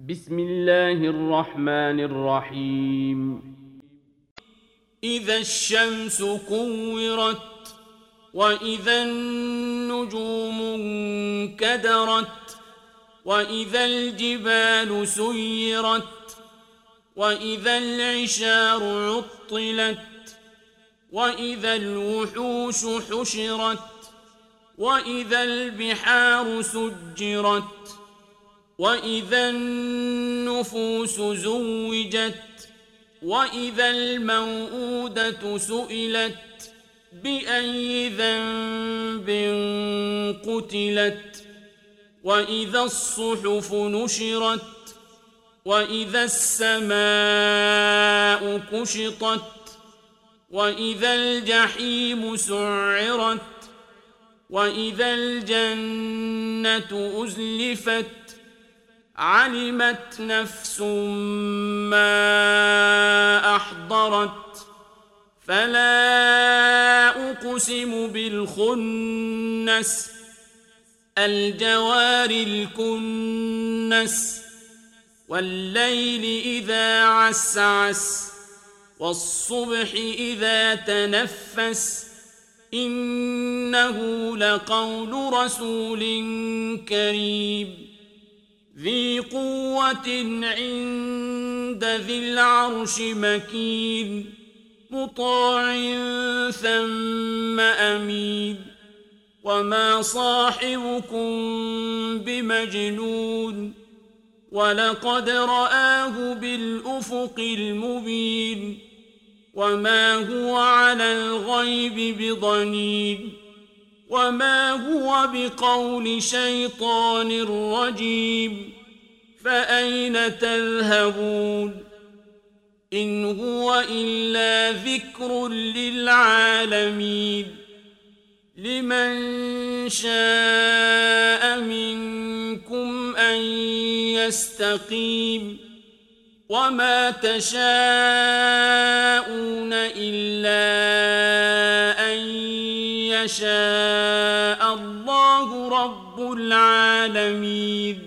بسم الله الرحمن الرحيم. إذا الشمس كورت وإذا النجوم انكدرت وإذا الجبال سيرت وإذا العشار عطلت وإذا الوحوش حشرت وإذا البحار سجرت وإذا النفوس زوجت وإذا الموءودة سئلت بأي ذنب قتلت وإذا الصحف نشرت وإذا السماء كشطت وإذا الجحيم سعرت وإذا الجنة أزلفت علمت نفس ما أحضرت فلا أقسم بالخنس الجوار الكنس والليل إذا عسعس والصبح إذا تنفس إنه لقول رسول كريم ذي قوة عند ذي العرش مكين مطاع ثم أمين وما صاحبكم بمجنون ولقد رآه بالأفق المبين وما هو على الغيب بضنين وما هو بقول شيطان رجيم فأين تذهبون إن هو إلا ذكر للعالمين لمن شاء منكم أن يستقيم وما تشاءون إلا أن يشاء الله رب العالمين.